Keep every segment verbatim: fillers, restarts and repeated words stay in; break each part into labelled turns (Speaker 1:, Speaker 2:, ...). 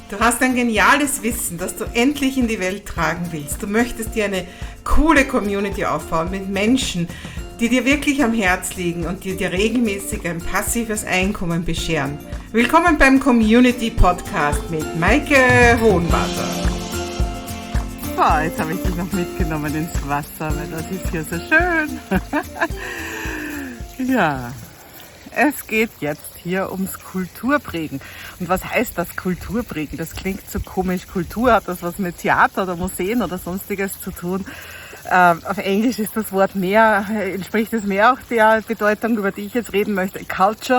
Speaker 1: Du hast ein geniales Wissen, das du endlich in die Welt tragen willst. Du möchtest dir eine coole Community aufbauen mit Menschen, die dir wirklich am Herz liegen und die dir regelmäßig ein passives Einkommen bescheren. Willkommen beim Community Podcast mit Maike Hohenwarter.
Speaker 2: Oh, jetzt habe ich dich noch mitgenommen ins Wasser, weil das ist hier so schön. Ja, es geht jetzt hier ums Kulturprägen. Und was heißt das Kulturprägen? Das klingt so komisch. Kultur hat das was mit Theater oder Museen oder sonstiges zu tun. Ähm, auf Englisch ist das Wort mehr, entspricht es mehr auch der Bedeutung, über die ich jetzt reden möchte, Culture.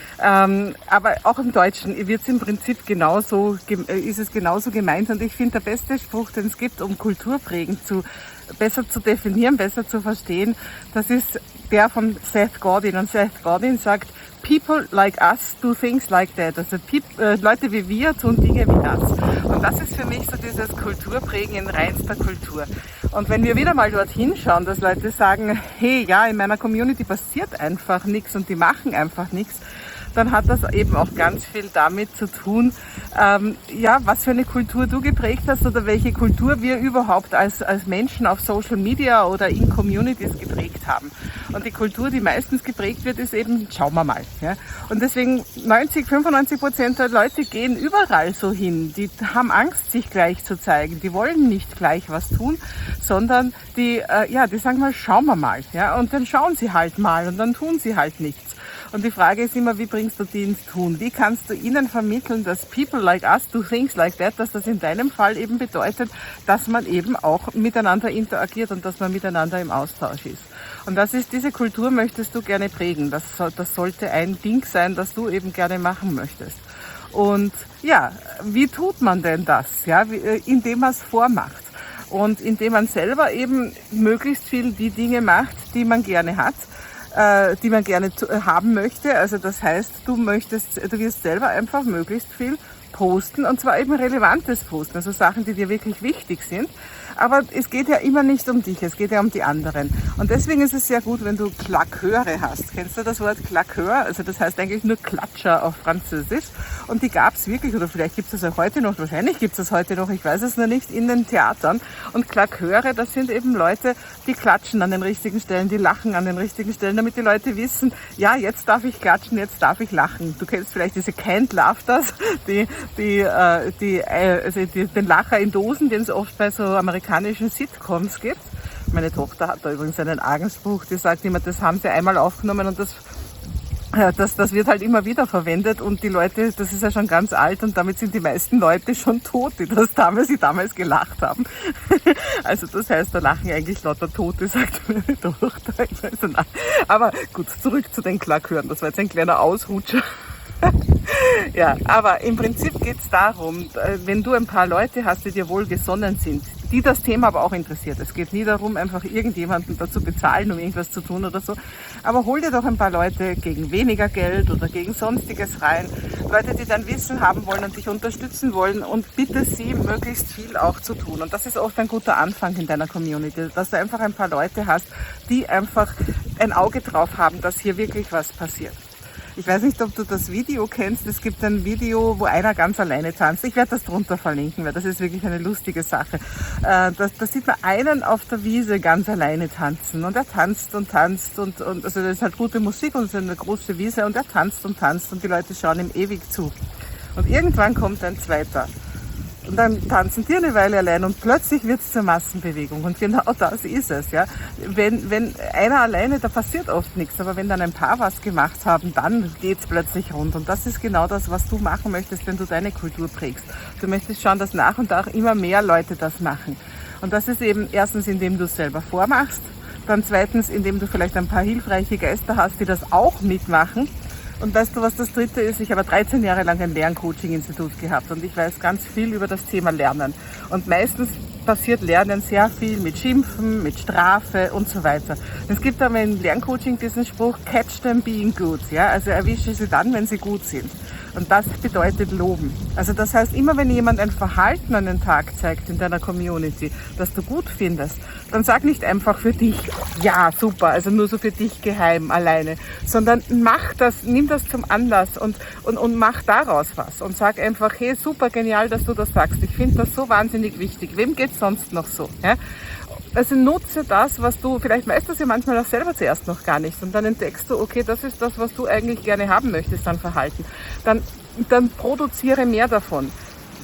Speaker 2: Ähm, aber auch im Deutschen wird es im Prinzip genauso, ist es genauso gemeint. Und ich finde, der beste Spruch, den es gibt, um Kulturprägen zu, besser zu definieren, besser zu verstehen, das ist der von Seth Godin. Und Seth Godin sagt, people like us do things like that. Also äh, Leute wie wir tun Dinge wie das. Und das ist für mich so dieses Kulturprägen in reinster Kultur. Und wenn wir wieder mal dorthin schauen, dass Leute sagen, hey, ja, in meiner Community passiert einfach nichts und die machen einfach nichts, dann hat das eben auch ganz viel damit zu tun, ähm, ja, was für eine Kultur du geprägt hast oder welche Kultur wir überhaupt als, als Menschen auf Social Media oder in Communities geprägt haben. Und die Kultur, die meistens geprägt wird, ist eben, schauen wir mal. Ja? Und deswegen neunzig, fünfundneunzig Prozent der Leute gehen überall so hin. Die haben Angst, sich gleich zu zeigen. Die wollen nicht gleich was tun, sondern die, äh, ja, die sagen mal, schauen wir mal. Ja? Und dann schauen sie halt mal und dann tun sie halt nichts. Und die Frage ist immer, wie bringst du die ins Tun? Wie kannst du ihnen vermitteln, dass people like us do things like that, dass das in deinem Fall eben bedeutet, dass man eben auch miteinander interagiert und dass man miteinander im Austausch ist. Und das ist, diese Kultur möchtest du gerne prägen. Das, das sollte ein Ding sein, das du eben gerne machen möchtest. Und ja, wie tut man denn das? Ja, indem man es vormacht. Und indem man selber eben möglichst viel die Dinge macht, die man gerne hat, die man gerne haben möchte. Also das heißt, du möchtest, du wirst selber einfach möglichst viel posten und zwar eben relevantes Posten, also Sachen, die dir wirklich wichtig sind. Aber es geht ja immer nicht um dich, es geht ja um die anderen. Und deswegen ist es sehr gut, wenn du Claqueure hast. Kennst du das Wort Claqueur? Also das heißt eigentlich nur Klatscher auf Französisch. Und die gab es wirklich, oder vielleicht gibt es das auch heute noch, wahrscheinlich gibt es das heute noch, ich weiß es nur nicht, in den Theatern. Und Claqueure, das sind eben Leute, die klatschen an den richtigen Stellen, die lachen an den richtigen Stellen, damit die Leute wissen, ja, jetzt darf ich klatschen, jetzt darf ich lachen. Du kennst vielleicht diese Canned Laughters, die, die, äh, die, also die, den Lacher in Dosen, den es oft bei so amerikanischen Sitcoms gibt. Meine Tochter hat da übrigens einen Argenspruch, die sagt immer, das haben sie einmal aufgenommen und das, das, das wird halt immer wieder verwendet und die Leute, das ist ja schon ganz alt und damit sind die meisten Leute schon tot, die das damals, die damals gelacht haben. Also das heißt, da lachen eigentlich lauter Tote, sagt meine Tochter. Aber gut, zurück zu den Claqueuren, das war jetzt ein kleiner Ausrutscher. Ja, aber im Prinzip geht es darum, wenn du ein paar Leute hast, die dir wohlgesonnen sind, die das Thema aber auch interessiert. Es geht nie darum, einfach irgendjemanden dazu bezahlen, um irgendwas zu tun oder so. Aber hol dir doch ein paar Leute gegen weniger Geld oder gegen Sonstiges rein. Leute, die dein Wissen haben wollen und dich unterstützen wollen und bitte sie, möglichst viel auch zu tun. Und das ist oft ein guter Anfang in deiner Community, dass du einfach ein paar Leute hast, die einfach ein Auge drauf haben, dass hier wirklich was passiert. Ich weiß nicht, ob du das Video kennst. Es gibt ein Video, wo einer ganz alleine tanzt. Ich werde das drunter verlinken, weil das ist wirklich eine lustige Sache. Da, da sieht man einen auf der Wiese ganz alleine tanzen. Und er tanzt und tanzt. Und, und also das ist halt gute Musik und es ist eine große Wiese. Und er tanzt und tanzt und die Leute schauen ihm ewig zu. Und irgendwann kommt ein zweiter. Und dann tanzen die eine Weile allein und plötzlich wird es zur Massenbewegung. Und genau das ist es. Ja. Wenn, wenn einer alleine, da passiert oft nichts. Aber wenn dann ein paar was gemacht haben, dann geht es plötzlich rund. Und das ist genau das, was du machen möchtest, wenn du deine Kultur prägst. Du möchtest schauen, dass nach und nach immer mehr Leute das machen. Und das ist eben erstens, indem du es selber vormachst. Dann zweitens, indem du vielleicht ein paar hilfreiche Geister hast, die das auch mitmachen. Und weißt du, was das Dritte ist? Ich habe dreizehn Jahre lang ein Lerncoaching-Institut gehabt und ich weiß ganz viel über das Thema Lernen. Und meistens passiert Lernen sehr viel mit Schimpfen, mit Strafe und so weiter. Es gibt aber im Lerncoaching diesen Spruch, catch them being good, ja, also erwische sie dann, wenn sie gut sind. Und das bedeutet loben. Also das heißt, immer wenn jemand ein Verhalten an den Tag zeigt in deiner Community, das du gut findest, dann sag nicht einfach für dich, ja, super, also nur so für dich geheim, alleine, sondern mach das, nimm das zum Anlass und, und, und mach daraus was und sag einfach, hey, super genial, dass du das sagst. Ich finde das so wahnsinnig wichtig. Wem geht's sonst noch so? Ja? Also nutze das, was du, vielleicht weißt du es ja manchmal auch selber zuerst noch gar nicht und dann entdeckst du, okay, das ist das, was du eigentlich gerne haben möchtest an Verhalten. Dann, dann produziere mehr davon.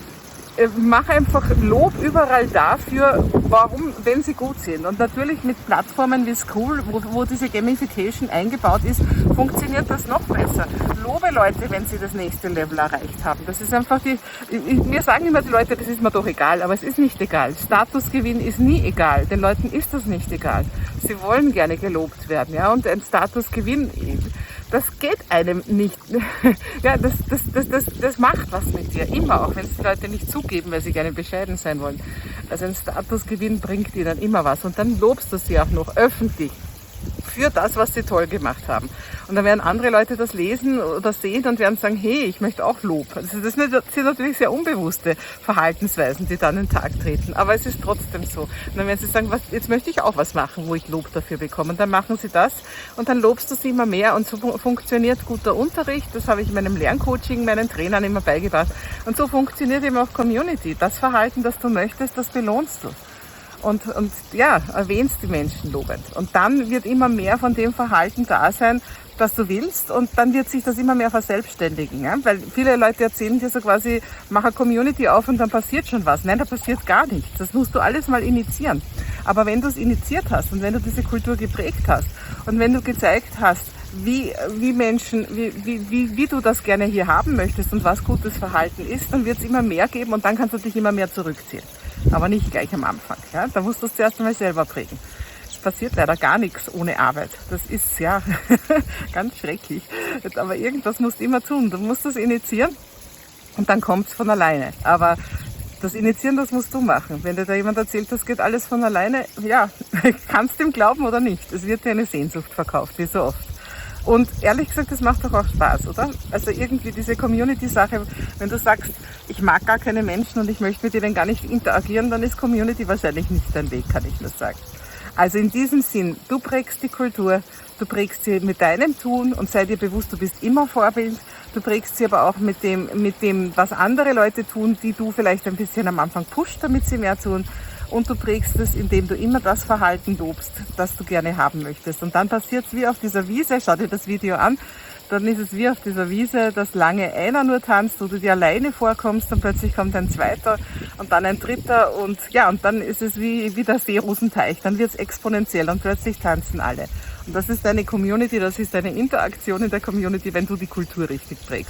Speaker 2: Mach einfach Lob überall dafür, warum, wenn sie gut sind. Und natürlich mit Plattformen wie School, wo, wo diese Gamification eingebaut ist, funktioniert das noch besser. Lobe Leute, wenn sie das nächste Level erreicht haben. Das ist einfach die, mir sagen immer die Leute, das ist mir doch egal, aber es ist nicht egal. Statusgewinn ist nie egal. Den Leuten ist das nicht egal. Sie wollen gerne gelobt werden, ja, und ein Statusgewinn, das geht einem nicht. Ja, das, das, das, das, das macht was mit dir, immer, auch wenn es die Leute nicht zugeben, weil sie gerne bescheiden sein wollen. Also ein Statusgewinn bringt ihnen immer was und dann lobst du sie auch noch öffentlich für das, was sie toll gemacht haben. Und dann werden andere Leute das lesen oder sehen und werden sagen, hey, ich möchte auch Lob. Also das sind natürlich sehr unbewusste Verhaltensweisen, die dann an den Tag treten. Aber es ist trotzdem so. Und dann werden sie sagen, was, jetzt möchte ich auch was machen, wo ich Lob dafür bekomme. Und dann machen sie das und dann lobst du sie immer mehr. Und so funktioniert guter Unterricht. Das habe ich in meinem Lerncoaching meinen Trainern immer beigebracht. Und so funktioniert eben auch Community. Das Verhalten, das du möchtest, das belohnst du. Und, und ja, erwähnst die Menschen lobend. Und dann wird immer mehr von dem Verhalten da sein, das du willst, und dann wird sich das immer mehr verselbstständigen. Ja? Weil viele Leute erzählen dir so quasi, mach eine Community auf und dann passiert schon was. Nein, da passiert gar nichts. Das musst du alles mal initiieren. Aber wenn du es initiiert hast und wenn du diese Kultur geprägt hast und wenn du gezeigt hast, wie, wie Menschen, wie, wie, wie, wie du das gerne hier haben möchtest und was gutes Verhalten ist, dann wird es immer mehr geben und dann kannst du dich immer mehr zurückziehen. Aber nicht gleich am Anfang. Ja? Da musst du es zuerst einmal selber prägen. Es passiert leider gar nichts ohne Arbeit. Das ist ja ganz schrecklich. Aber irgendwas musst du immer tun. Du musst das initiieren und dann kommt es von alleine. Aber das Initiieren, das musst du machen. Wenn dir da jemand erzählt, das geht alles von alleine, ja, kannst du ihm glauben oder nicht. Es wird dir eine Sehnsucht verkauft, wie so oft. Und ehrlich gesagt, das macht doch auch Spaß, oder? Also irgendwie diese Community-Sache, wenn du sagst, ich mag gar keine Menschen und ich möchte mit denen gar nicht interagieren, dann ist Community wahrscheinlich nicht dein Weg, kann ich nur sagen. Also in diesem Sinn, du prägst die Kultur, du prägst sie mit deinem Tun und sei dir bewusst, du bist immer Vorbild. Du prägst sie aber auch mit dem, mit dem, was andere Leute tun, die du vielleicht ein bisschen am Anfang pusht, damit sie mehr tun. Und du prägst es, indem du immer das Verhalten lobst, das du gerne haben möchtest. Und dann passiert es wie auf dieser Wiese, schau dir das Video an, dann ist es wie auf dieser Wiese, dass lange einer nur tanzt, wo du dir alleine vorkommst und plötzlich kommt ein zweiter und dann ein dritter und ja, und dann ist es wie, wie der Seerosenteich, dann wird es exponentiell und plötzlich tanzen alle. Und das ist deine Community, das ist deine Interaktion in der Community, wenn du die Kultur richtig prägst.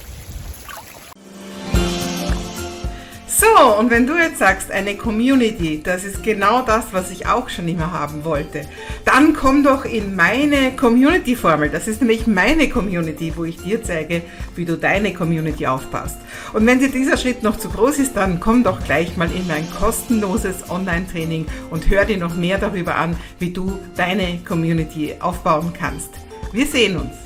Speaker 1: So, und wenn du jetzt sagst, eine Community, das ist genau das, was ich auch schon immer haben wollte, dann komm doch in meine Community-Formel. Das ist nämlich meine Community, wo ich dir zeige, wie du deine Community aufbaust. Und wenn dir dieser Schritt noch zu groß ist, dann komm doch gleich mal in mein kostenloses Online-Training und hör dir noch mehr darüber an, wie du deine Community aufbauen kannst. Wir sehen uns.